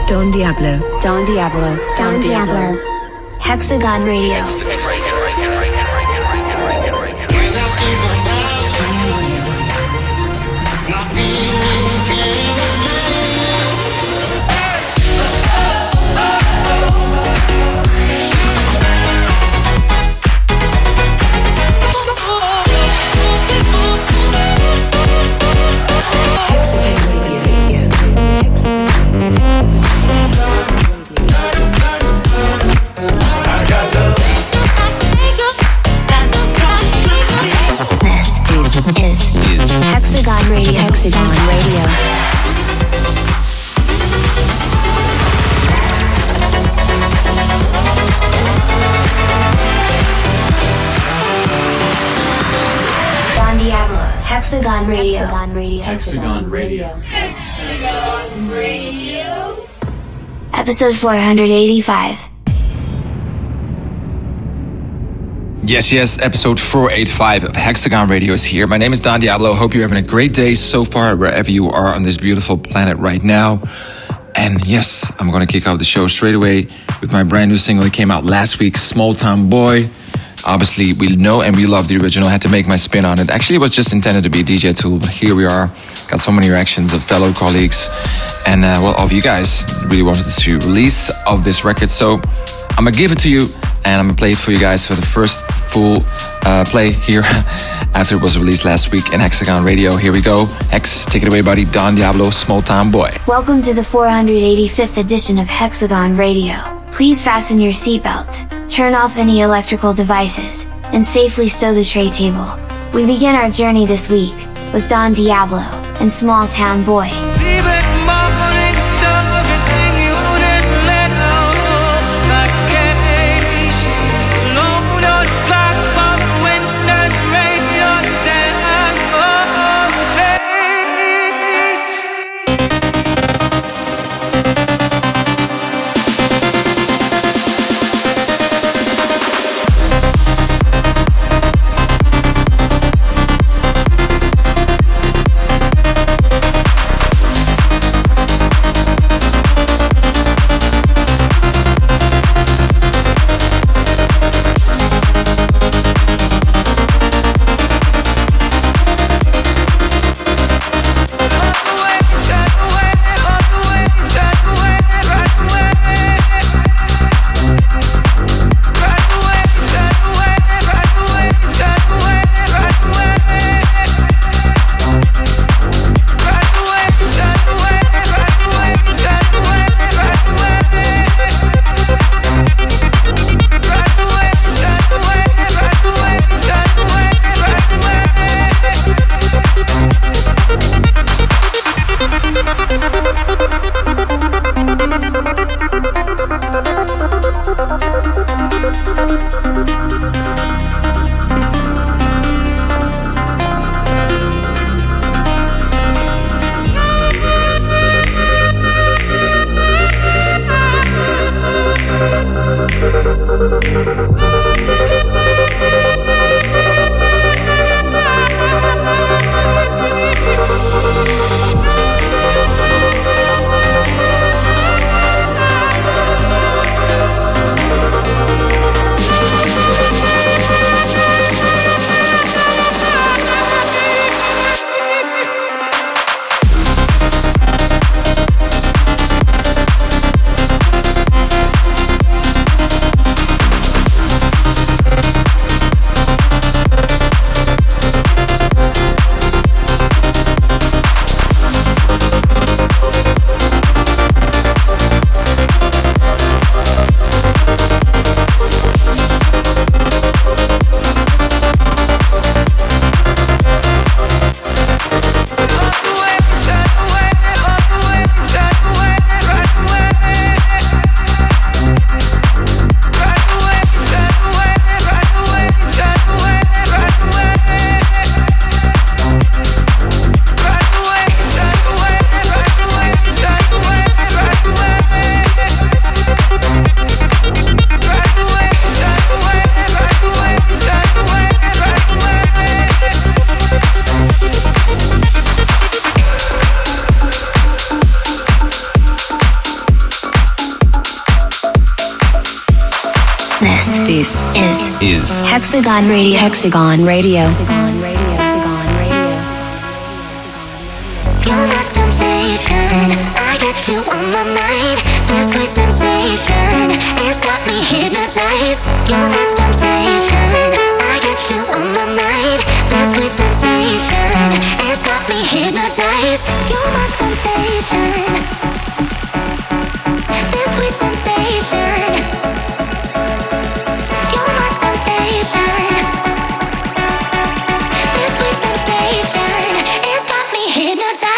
Don Diablo. Don Diablo. Don Diablo. Hexagon Radio. Hexagon Radio. Hexagon Radio. Don Diablo. Hexagon Radio. Hexagon Radio. Hexagon Radio. Hexagon Radio. Episode 485. Yes, episode 485 of Hexagon Radio is here. My name is Don Diablo. Hope you're having a great day so far, wherever you are on this beautiful planet right now. And yes, I'm going to kick off the show straight away with my brand new single that came out last week, Small Town Boy. Obviously, we know and we love the original. I had to make my spin on it. Actually, it was just intended to be a DJ tool, but here we are. Got so many reactions of fellow colleagues and, of you guys really wanted to see release of this record. So I'm going to give it to you and I'm going to play it for you guys for the first full play here after it was released last week in Hexagon Radio. Here we go. Hex, take it away, buddy. Don Diablo, Small Town Boy. Welcome to the 485th edition of Hexagon Radio. Please fasten your seatbelts, turn off any electrical devices, and safely stow the tray table. We begin our journey this week with Don Diablo and Small Town Boy. is Hexagon Radio. Hexagon Radio. Hexagon Radio. You're my sensation, I got you on my mind. Your sweet sensation, it's got me hypnotized. You're my sensation, I got you on my mind. Your sweet sensation, it's got me hypnotized. You're my sensation, this sweet sensation. You're my sensation, this sweet sensation, it's got me hypnotized.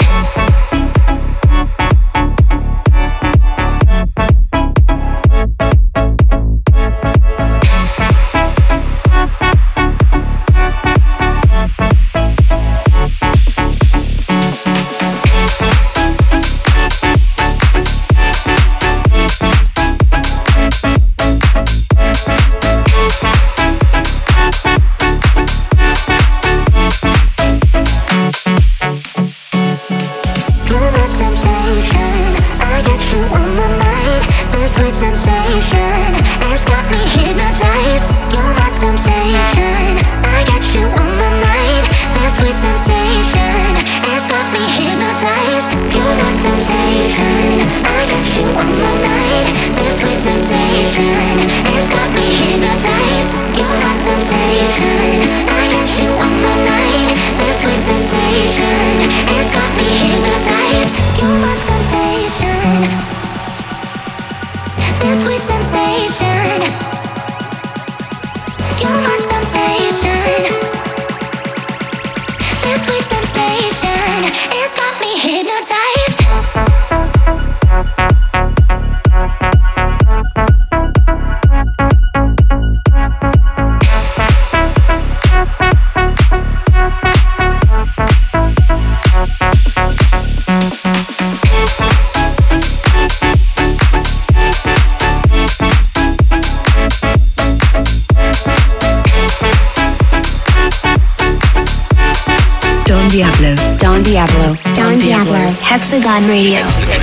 Don Diablo. Hexagon Radio.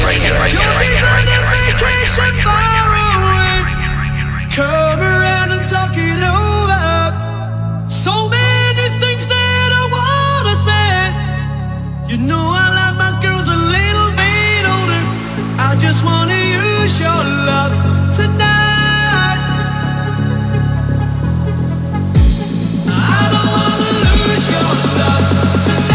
Come around and talk it over. So many things that I wanna say. You know I like my girls a little bit older. I just wanna use your love tonight. I don't wanna lose your love tonight.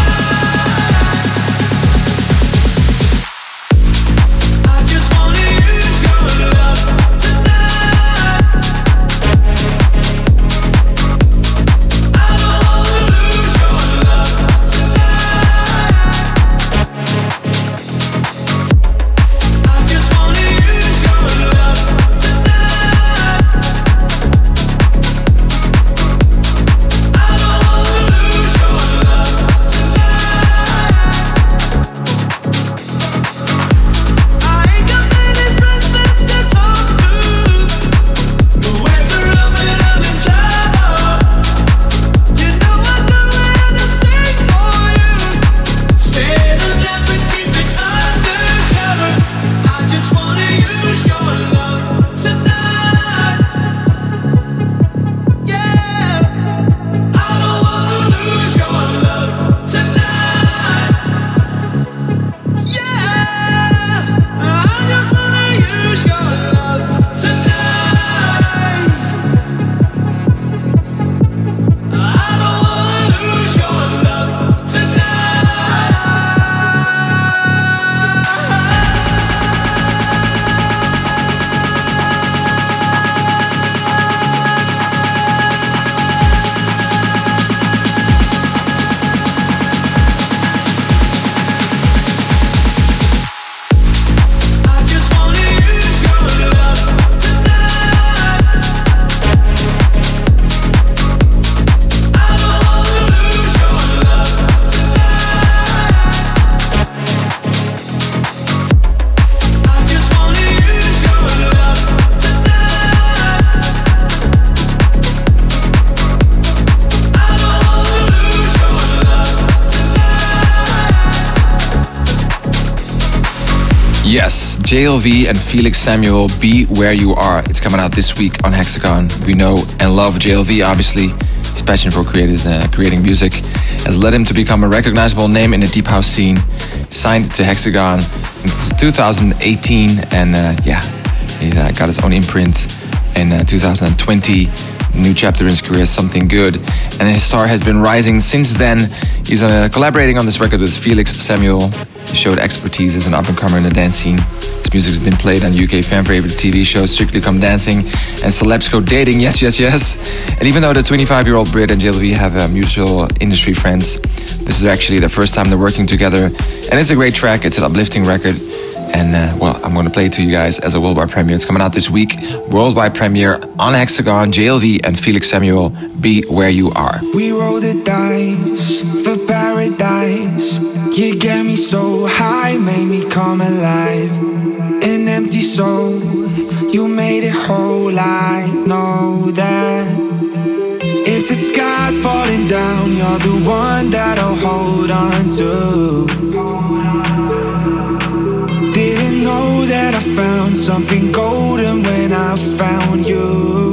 JLV and Felix Samuel, Be Where You Are. It's coming out this week on Hexagon. We know and love JLV, obviously. His passion for creating music has led him to become a recognizable name in the deep house scene. Signed to Hexagon in 2018, and he got his own imprint in 2020. New chapter in his career, Something Good, and his star has been rising since then. He's collaborating on this record with Felix Samuel. He showed expertise as an up-and-comer in the dance scene. His music has been played on UK fan-favorite TV shows Strictly Come Dancing and Celebs Go Dating, yes. And even though the 25-year-old Brit and JLV have mutual industry friends, this is actually the first time they're working together. And it's a great track, it's an uplifting record. And I'm going to play it to you guys as a worldwide premiere. It's coming out this week. Worldwide premiere on Hexagon, JLV and Felix Samuel, Be Where You Are. We roll the dice for paradise. You get me so high, made me come alive. An empty soul, you made it whole. I know that if the sky's falling down, you're the one that I'll hold on to. Didn't know that I found something golden when I found you.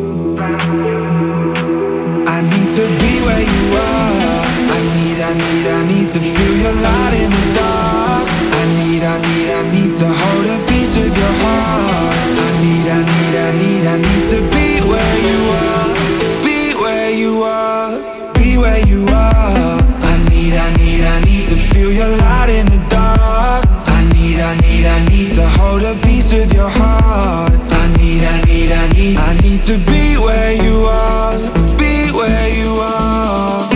I need to be where you are. I need to feel your light in the dark. I need to hold a piece of your heart. I need to be where you are. Be where you are. Be where you are. I need to feel your light in the dark. I need to hold a piece of your heart. I need to be where you are. Be where you are.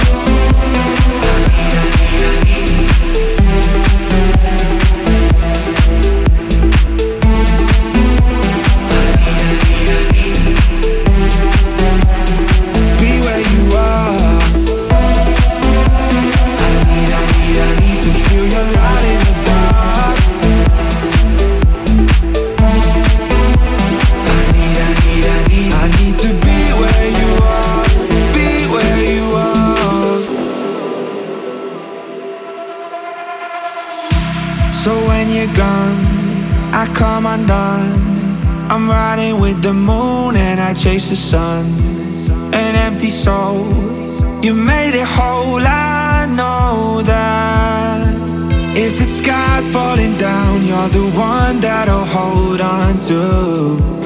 Be where you are. I need to feel your light in the dark. I need to be where you are. Be where you are. So when you're gone, I come undone. I'm riding with the moon and I chase the sun. An empty soul, you made it whole. I know that if the sky's falling down, you're the one that I'll hold on to.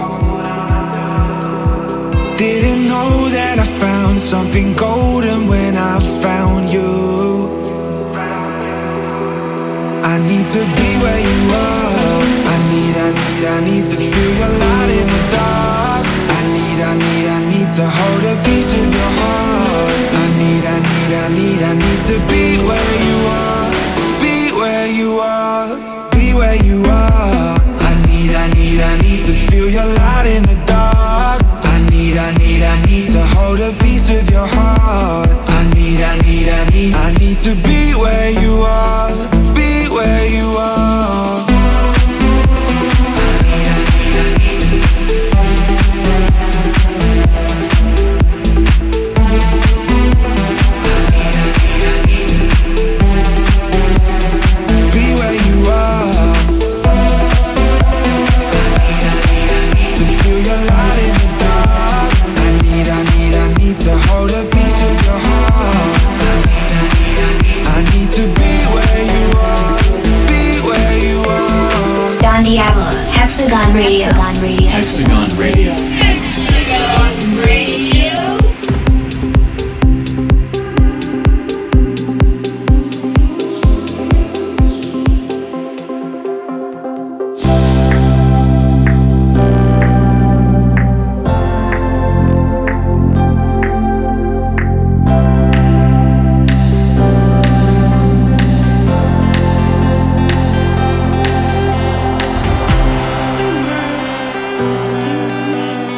Didn't know that I found something golden when I found you. I need to be where you are. I need to feel your light in the dark. I need to hold a piece of your heart. I need to be where you are. Be where you are. Be where you are. I need to feel your light in the dark. I need to hold a piece of your heart. I need to be where you are. Be where you are. Be where you are. To feel your light in the dark. I need to hold a piece of your heart. I need to be where you are. Be where you are. Don Diablo, Hexagon Radio. Hexagon Radio. Hexagon Radio. Do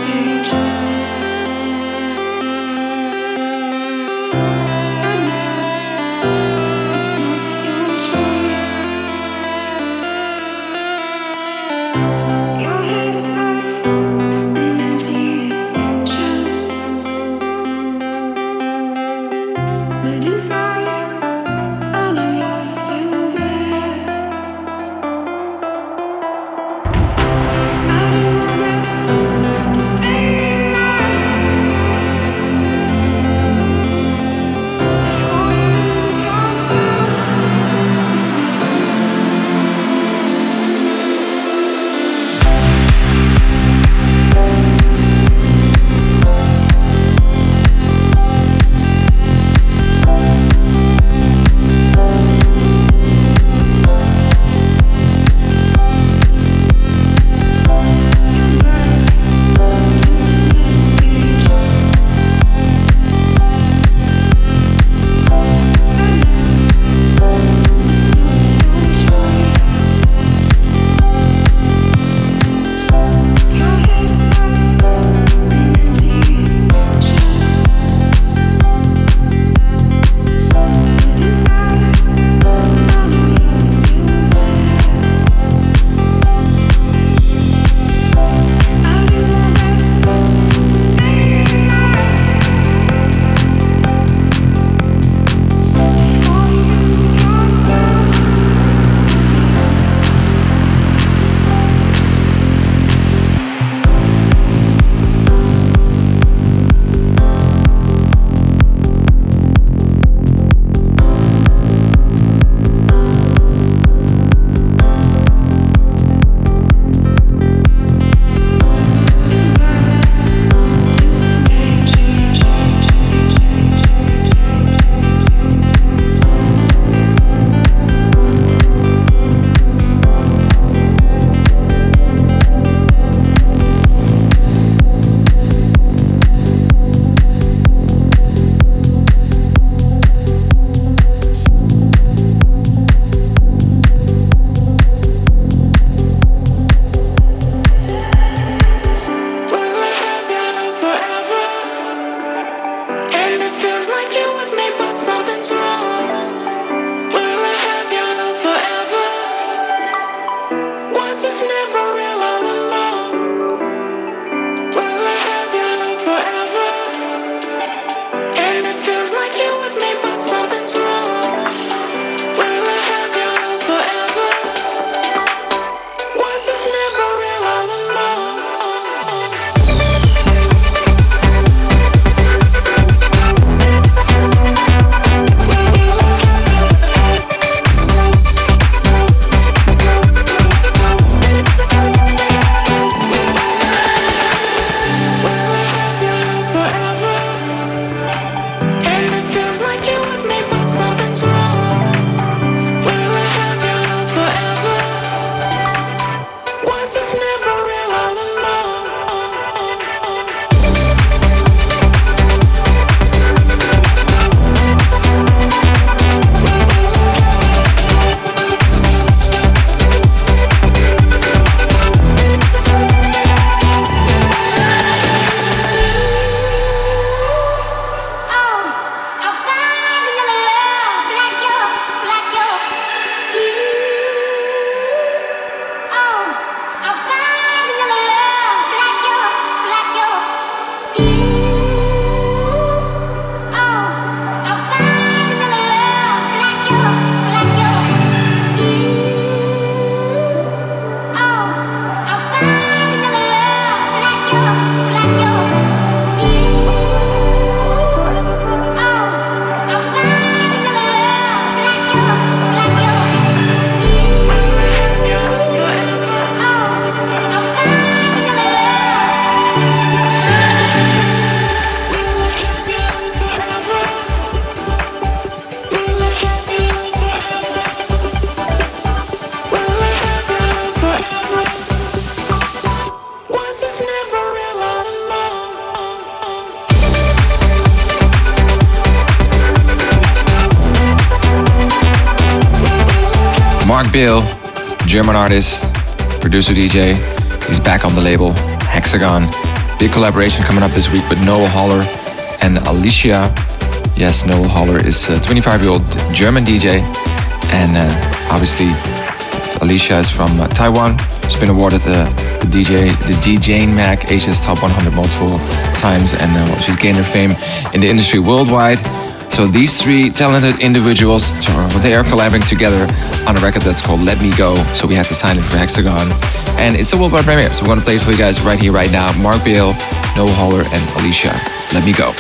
Mark Bill, German artist, producer DJ. He's back on the label, Hexagon. Big collaboration coming up this week with Noel Holler and Alicia. Yes, Noel Holler is a 25-year-old German DJ. And obviously, Alicia is from Taiwan. She's been awarded the DJ Mag Asia's Top 100 multiple times. And she's gained her fame in the industry worldwide. So these three talented individuals, they are collabing together on a record that's called Let Me Go. So we had to sign it for Hexagon. And it's a worldwide premiere. So we're going to play it for you guys right here, right now. Mark Bale, Noah Holler, and Alicia. Let Me Go.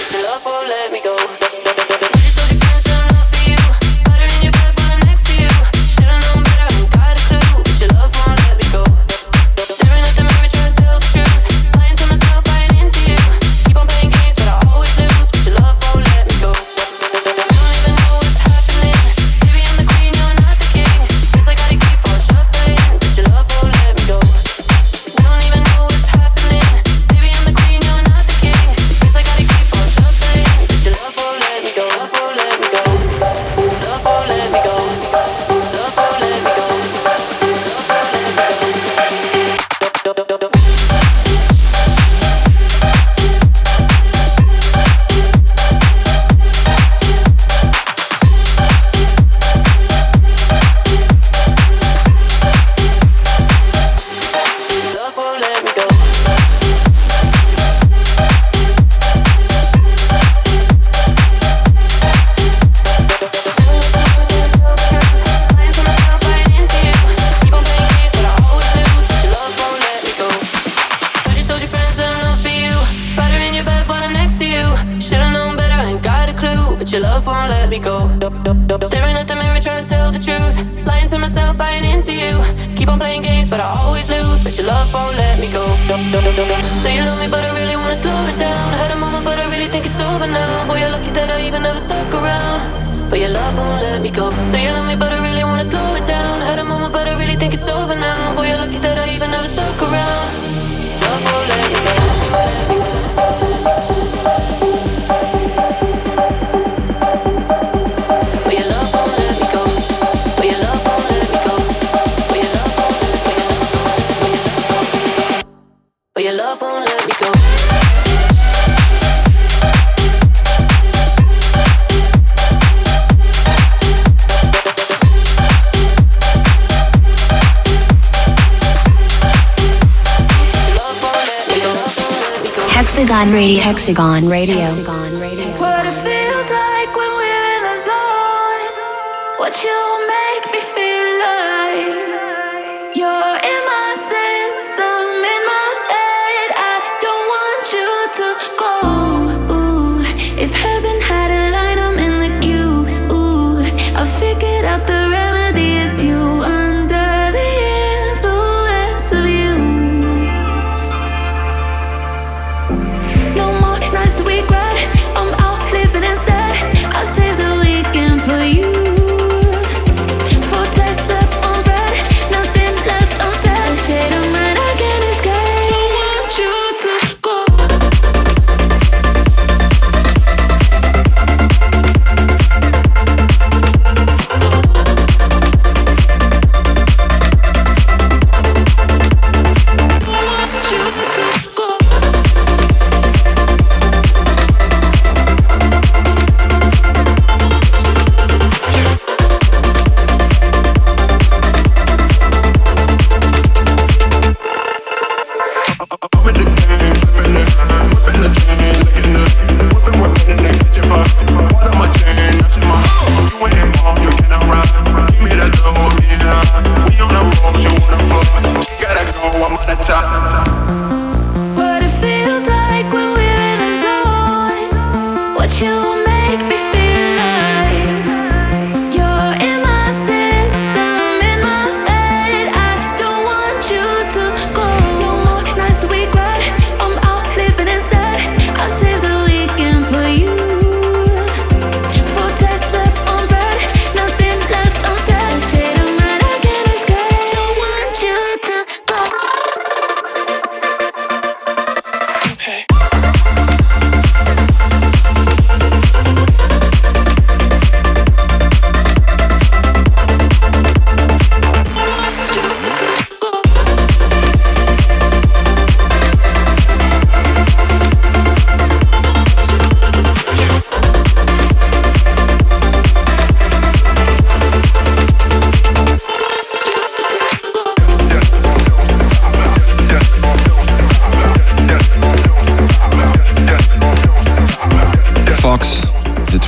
Hexagon Radio. Hexagon Radio. What it feels like when we're in the zone. What you make me feel like. You're in my system, in my head. I don't want you to go. Ooh, if heaven had a line, I'm in the queue. Ooh, I figured out the remedy. It's you under the influence of you. No more nights that we cried.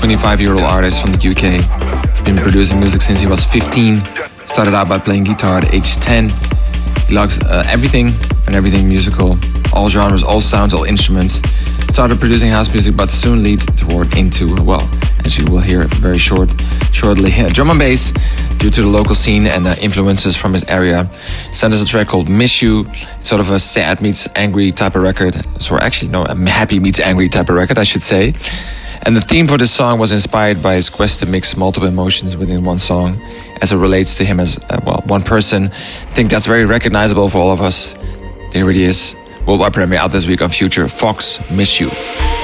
25-year-old artist from the UK. He's been producing music since he was 15. Started out by playing guitar at age 10. He loves everything and everything musical, all genres, all sounds, all instruments. Started producing house music, but soon lead toward into, well, as you will hear very shortly, drum and bass due to the local scene and influences from his area. Sent us a track called Miss You. It's sort of a sad meets angry type of record. So actually, no, a happy meets angry type of record, I should say. And the theme for this song was inspired by his quest to mix multiple emotions within one song, as it relates to him as, one person. I think that's very recognizable for all of us. Here it is. Worldwide premiere out this week on Future. Fox, Miss You.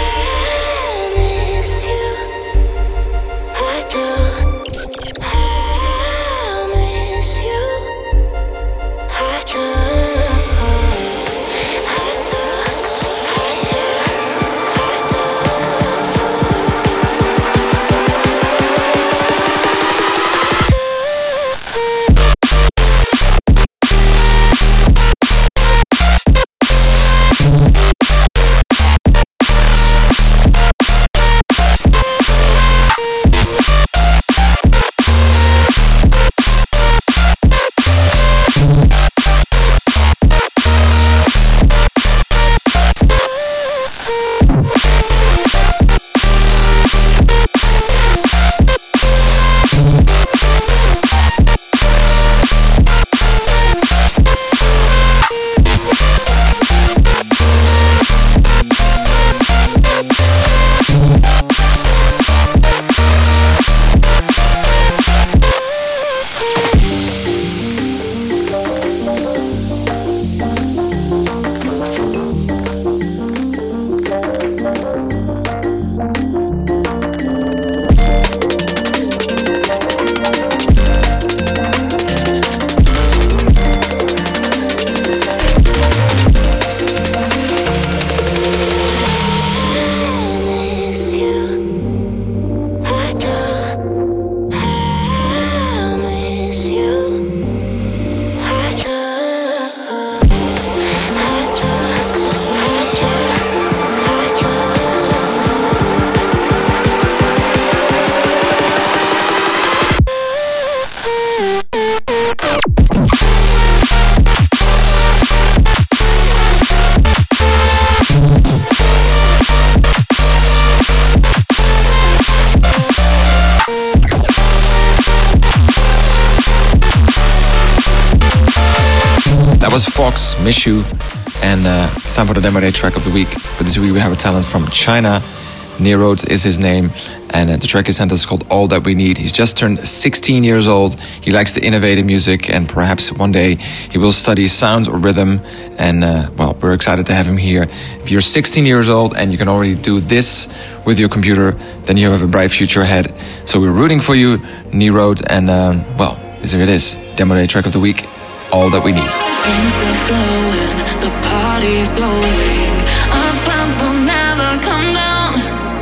Was Fox, Miss You, and it's time for the demo day track of the week. But this week we have a talent from China. Neroad is his name, and the track he sent us is called All That We Need. He's just turned 16 years old. He likes to innovate in music, and perhaps one day he will study sound or rhythm. And we're excited to have him here. If you're 16 years old and you can already do this with your computer, then you have a bright future ahead. So we're rooting for you, Neroad, and here it is, demo day track of the week, All That We Need. Things are flowing, the party's going up and we'll never come down.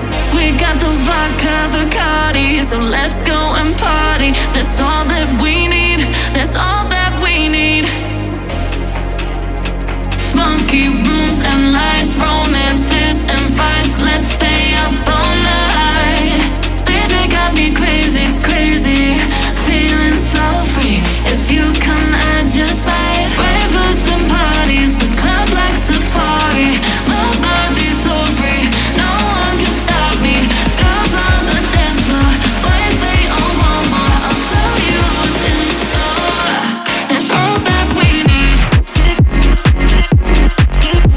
We got the vodka, Bacardi, so let's go and party. That's all that we need, that's all that we need. Spunky rooms and lights, romances and fights. Let's stay up all night. DJ got me crazy, crazy, feeling so free. If you come, I just might. Ravers and parties, the club like safari. My body's so free, no one can stop me. Girls on the dance floor, boys they all want more. I'll show you what's in store. That's all that we need.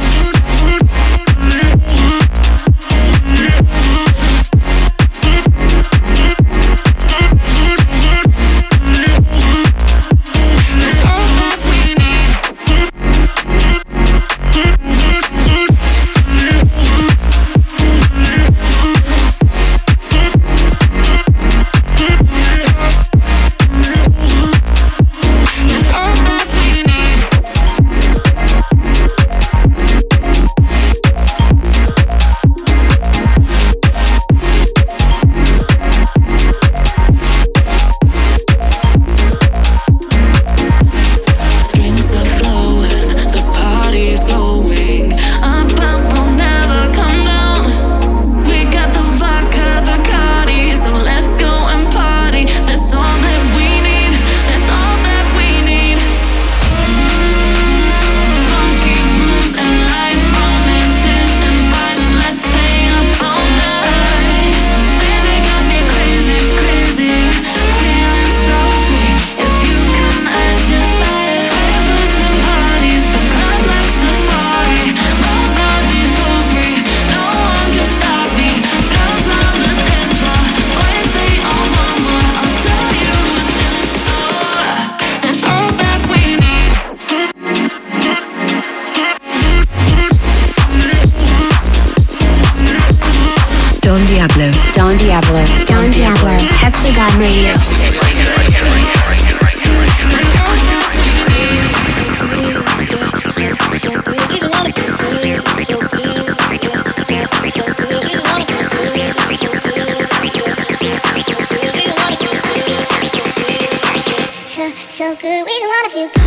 Don Diablo. Don Diablo. Don Diablo. Hexagon Radio. So good, we don't wanna feel good.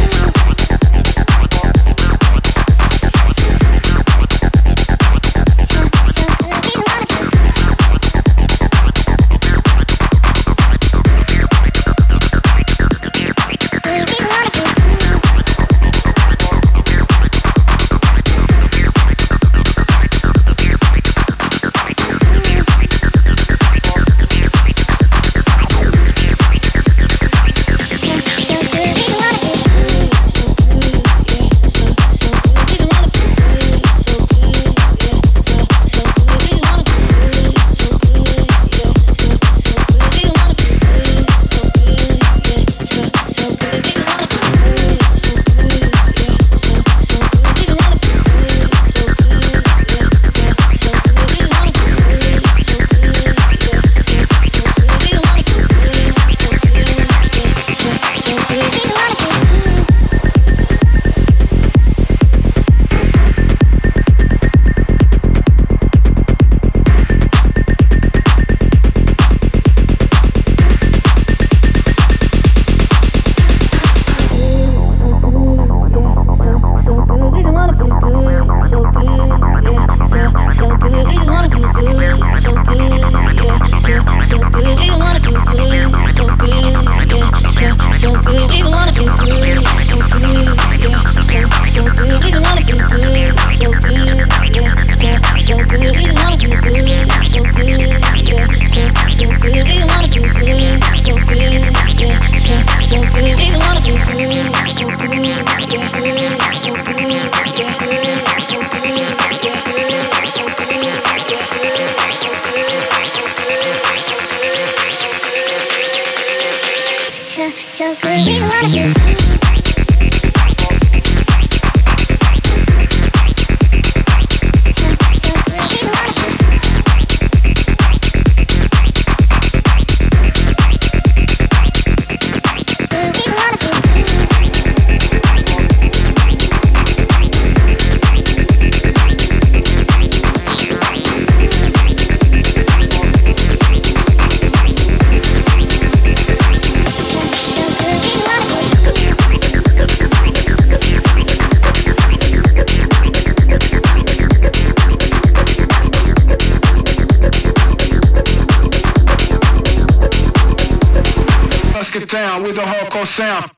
Down with the hardcore sound.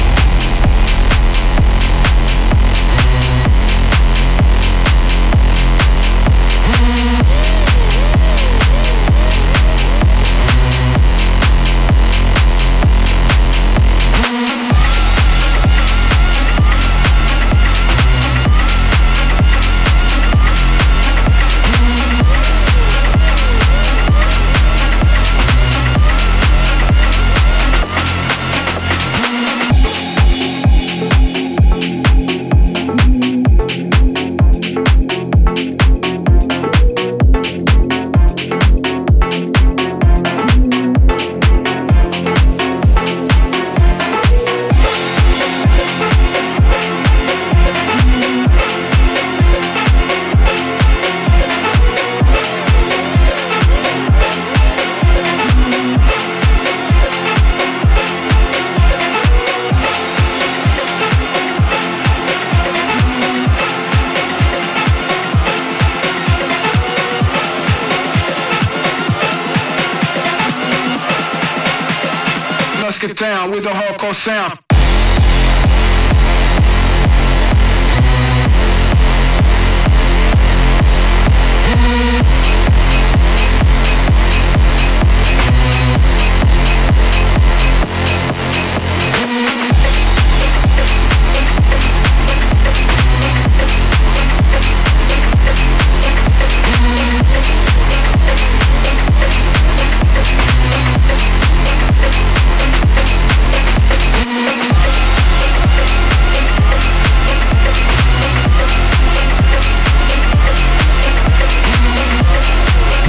Let's get down with the hardcore sound.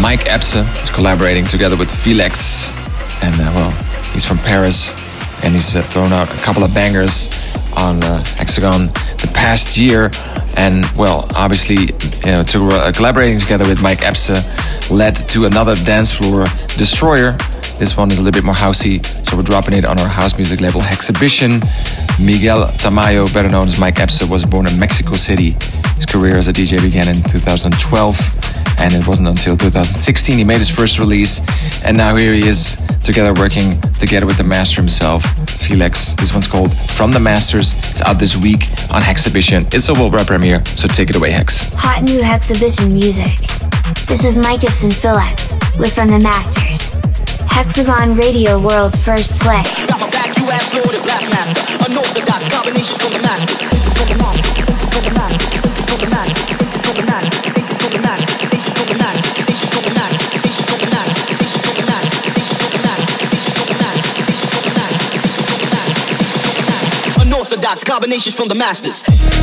Mike Epsa is collaborating together with Felix. And well, he's from Paris and he's thrown out a couple of bangers on Hexagon the past year. And well, obviously, collaborating together with Mike Epsa led to another dance floor destroyer. This one is a little bit more housey, so we're dropping it on our house music label Hexhibition. Miguel Tamayo, better known as Mike Epsa, was born in Mexico City. His career as a DJ began in 2012, and it wasn't until 2016 he made his first release. And now here he is, working together with the master himself, Felix. This one's called From the Masters. It's out this week on Hexhibition. It's a worldwide premiere, so take it away, Hex. Hot new Hexhibition music. This is Mike Epsa and Felix with From the Masters. Hexagon Radio World First Play. Got my back, you ass loaded, blast master. Unorthodox combinations from the masters. From the masters, from the masters, from the masters, from the masters, from the masters, from the masters, from the masters, from the masters, from the masters, from the masters. Unorthodox combinations from the masters.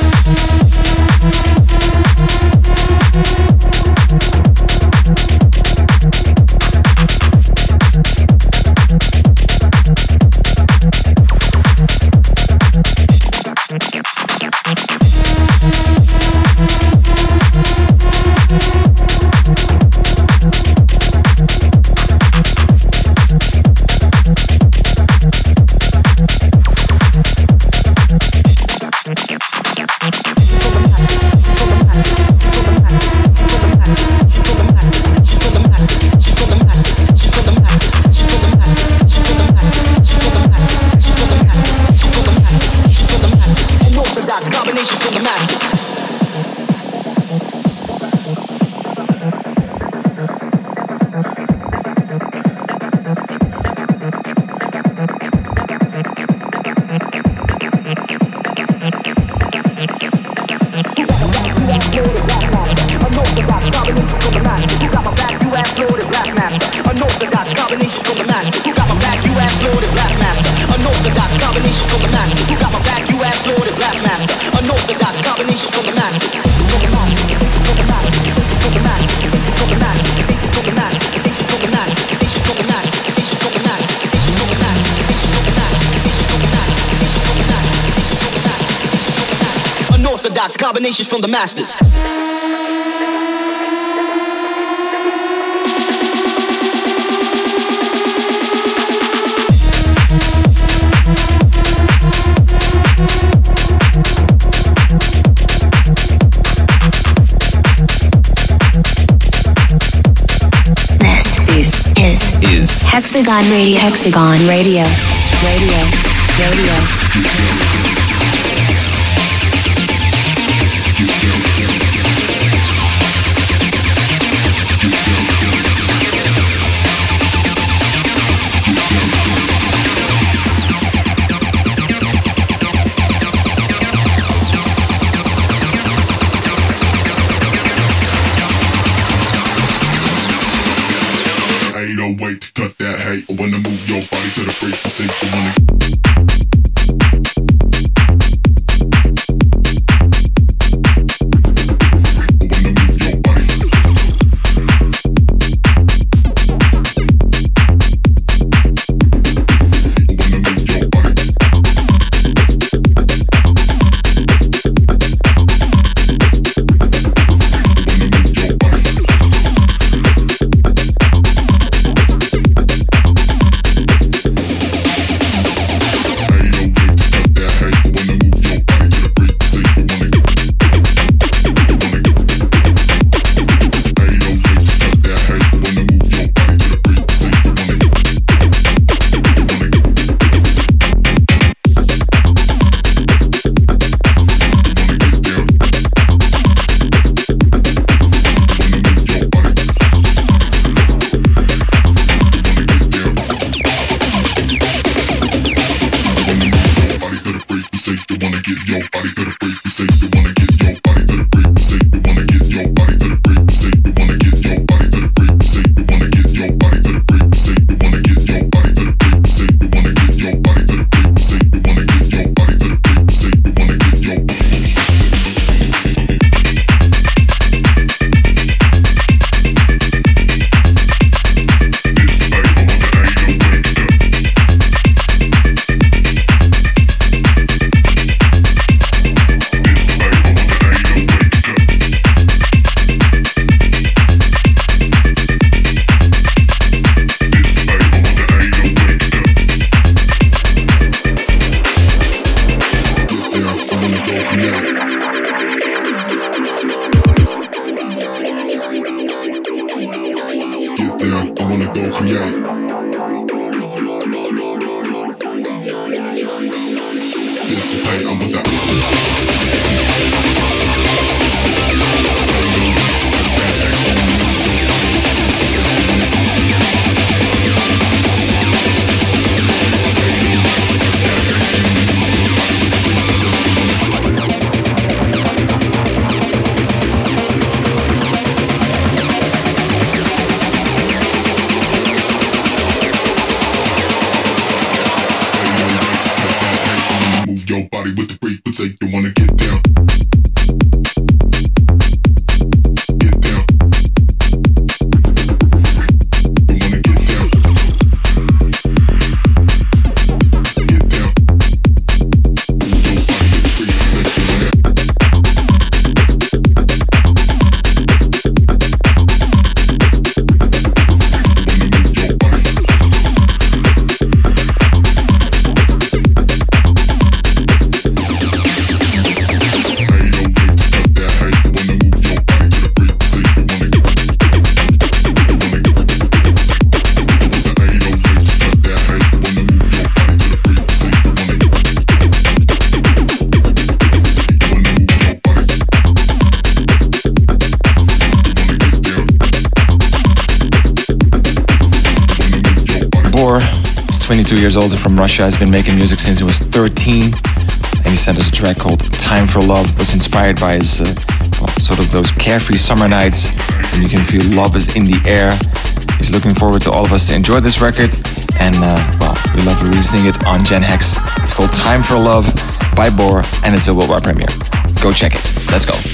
Combinations from the masters. This is Hexagon Radio. Hexagon Radio. Radio. Cut that hate. I wanna move your body to the frequency. I wanna 22 years old and from Russia. He's been making music since he was 13. And he sent us a track called Time for Love. It was inspired by his sort of those carefree summer nights when you can feel love is in the air. He's looking forward to all of us to enjoy this record. And we love releasing it on Gen Hex. It's called Time for Love by Bohr, and it's a worldwide premiere. Go check it. Let's go.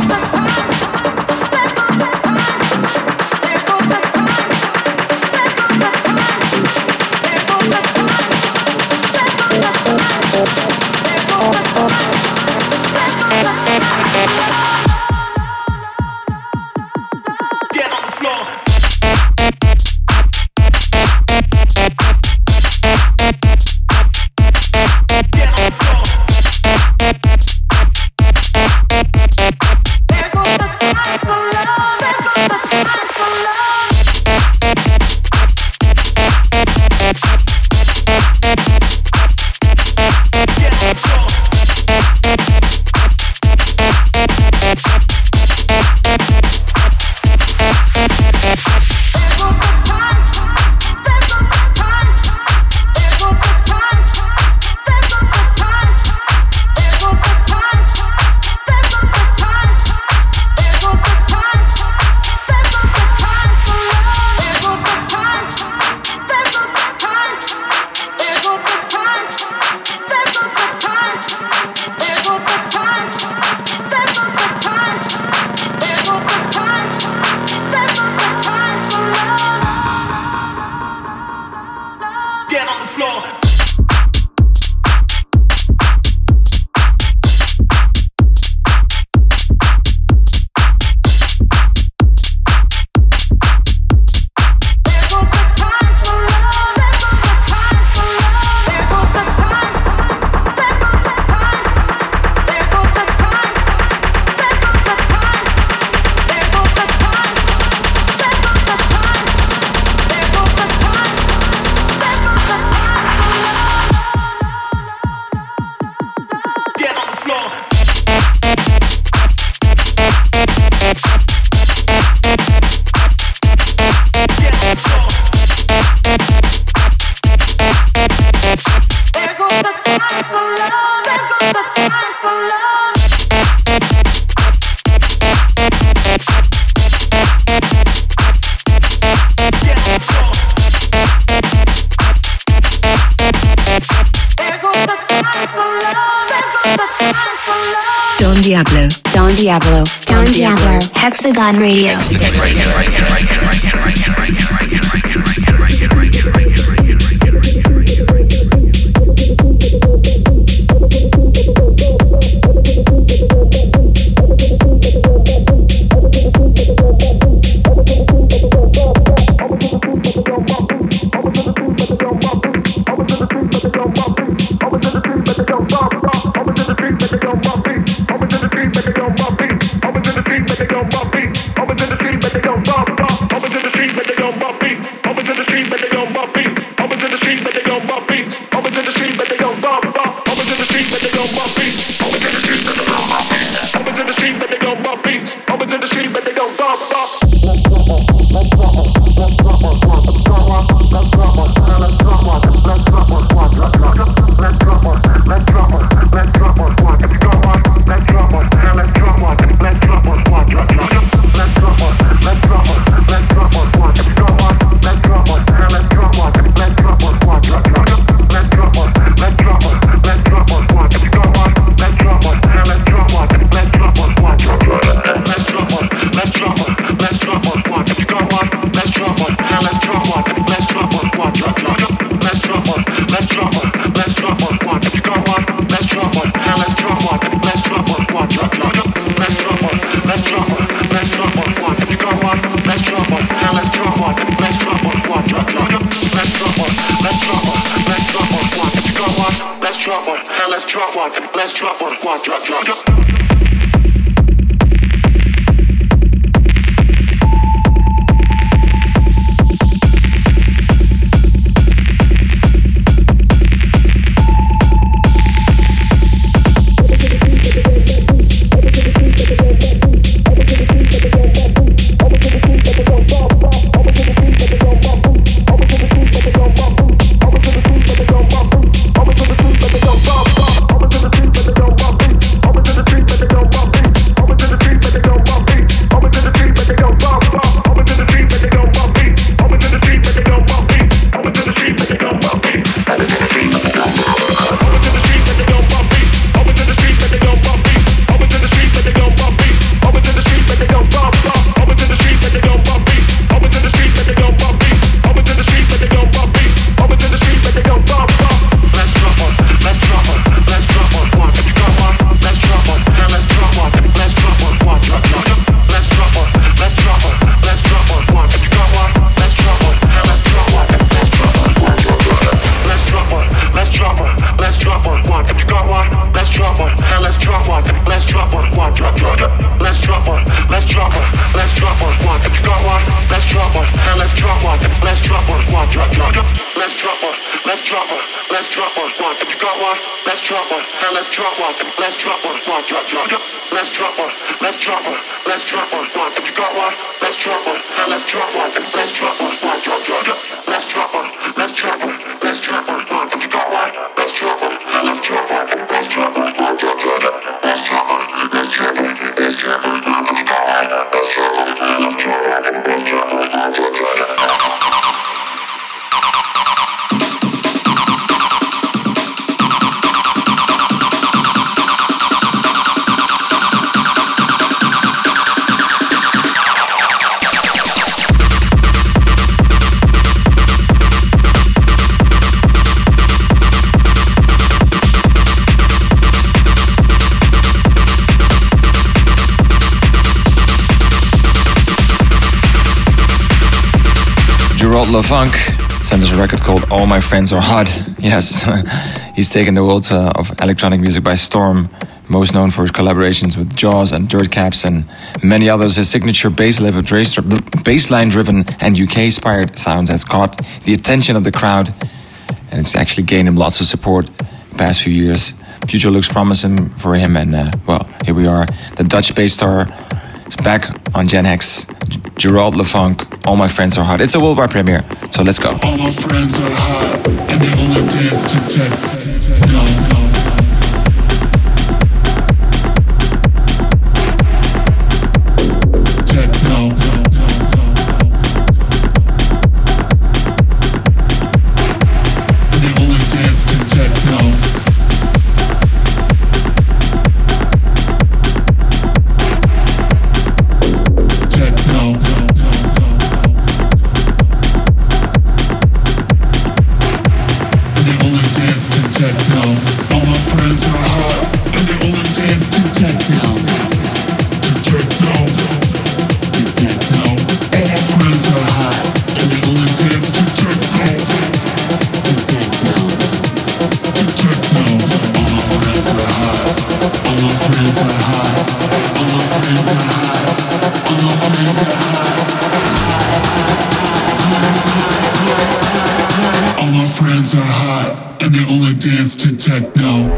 Get on the floor. Don Diablo. Don Diablo. Don Diablo. Hexagon Radio. one, let's drop one, and let's drop one, and let's drop one, drop, drop, drop. Let's drop one, let's drop one, let's drop one, one. If you got one, let's drop one, and let's drop one, and let's drop one, one, drop, drop. Let's drop one, let's drop one, let's drop one, one. If you got one, let's drop one, and let's drop one, and let's drop one, one, drop, drop. Let's drop one, let's drop one, let's drop one, one. If you got one, let's drop one, and let's drop one, and let's drop one, one, drop, drop. Gerald Levunk sent us a record called All My Friends Are Hot. Yes, he's taken the world of electronic music by storm, most known for his collaborations with Jaws and Dirt Caps and many others. His signature bassline-driven and UK-inspired sounds has caught the attention of the crowd, and it's actually gained him lots of support the past few years. Future looks promising for him, and well, here we are. The Dutch bass star is back on Gen Hex. Gerald Levunk, All My Friends Are Hot. It's a worldwide premiere, so let's go. All my friends are hot, and they only dance to techno. Techno. And they only dance to techno. Techno. All my friends are hot, and they only dance to techno. Techno. Techno. All my friends are hot, and they only dance to techno. Techno. Techno. All my friends are hot. All my friends are hot. All my friends are hot. All my friends are hot. All my friends are hot, and they only dance to techno.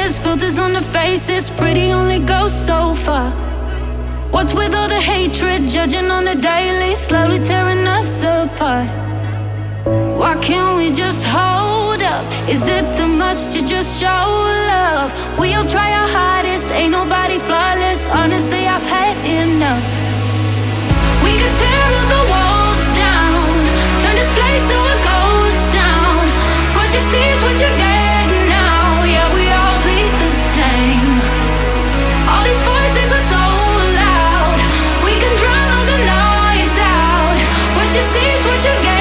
fakeness, filters on the faces, pretty only goes so far. What's with all the hatred, judging on the daily, slowly tearing us apart? Why can't we just hold up? Is it too much to just show love? We all try our hardest, ain't nobody flawless. Honestly, I've had enough. We could tear all the walls down, turn this place to a ghost town. What you see is what you get now. Yeah, we all bleed the same. All these voices are so loud, we can drown all the noise out. What you see is what you get.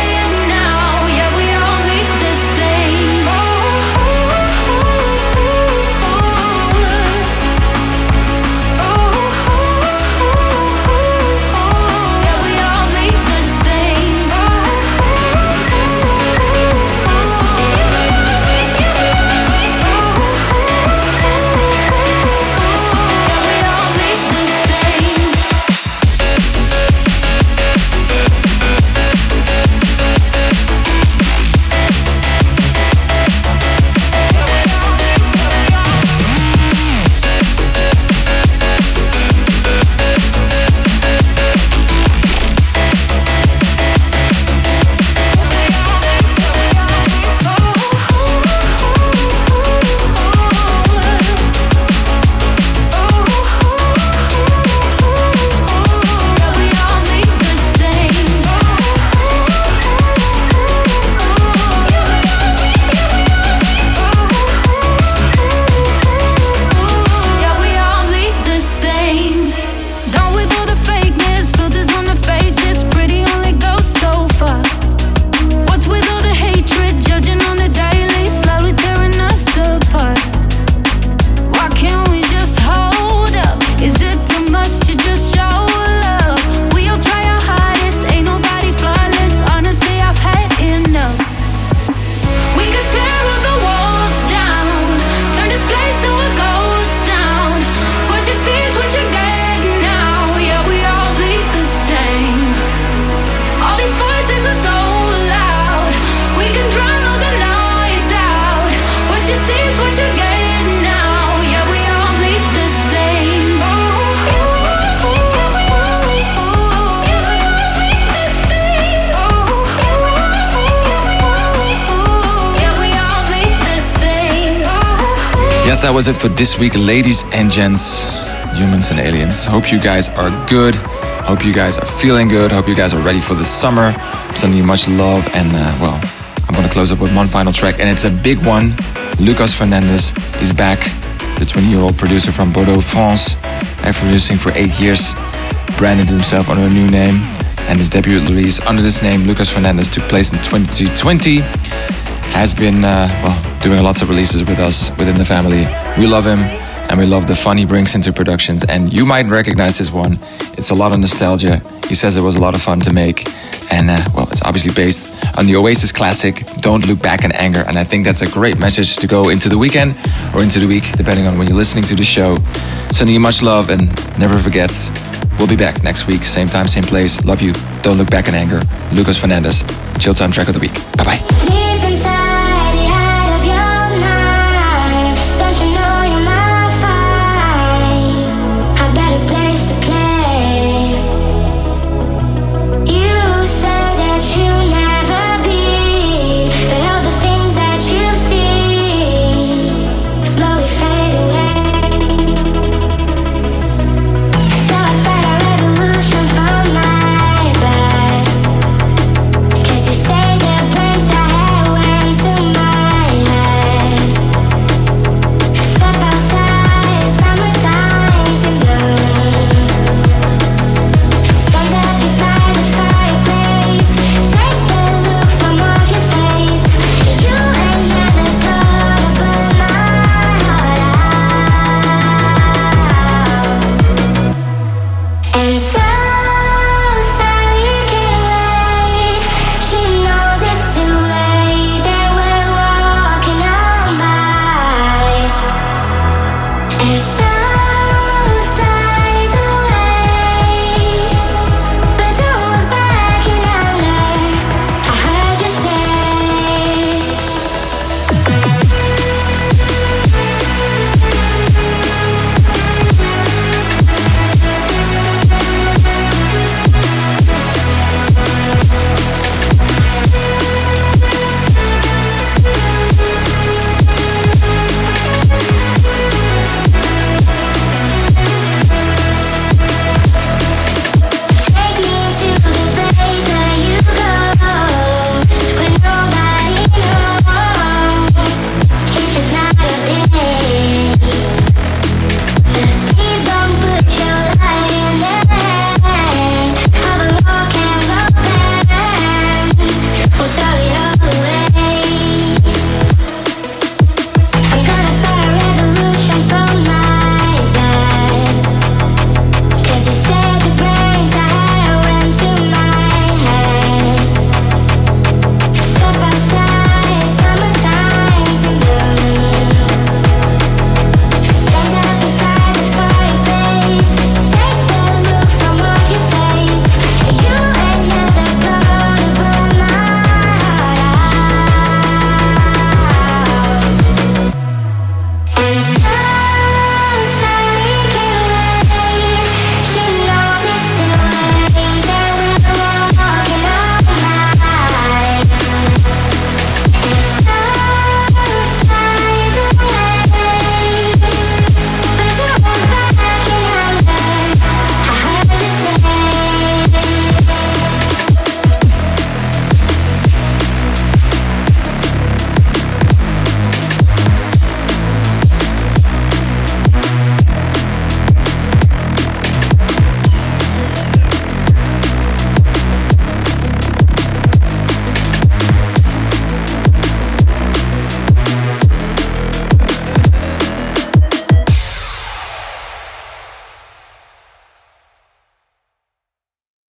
Yes, that was it for this week, ladies and gents, humans and aliens. Hope you guys are good. Hope you guys are feeling good. Hope you guys are ready for the summer. I'm sending you much love. And, well, I'm going to close up with one final track. And it's a big one. Lucas Fernandez is back. The 20-year-old producer from Bordeaux, France. After producing for 8 years, branded himself under a new name. And his debut release under this name, Lucas Fernandez, took place in 2020. Has been, doing lots of releases with us within the family. We love him, and we love the fun he brings into productions. And you might recognize this one. It's a lot of nostalgia. He says it was a lot of fun to make. And, it's obviously based on the Oasis classic, Don't Look Back in Anger. And I think that's a great message to go into the weekend or into the week, depending on when you're listening to the show. Sending you much love, and never forget, we'll be back next week, same time, same place. Love you. Don't Look Back in Anger. Lucas Fernandez, Chill Time track of the week. Bye-bye.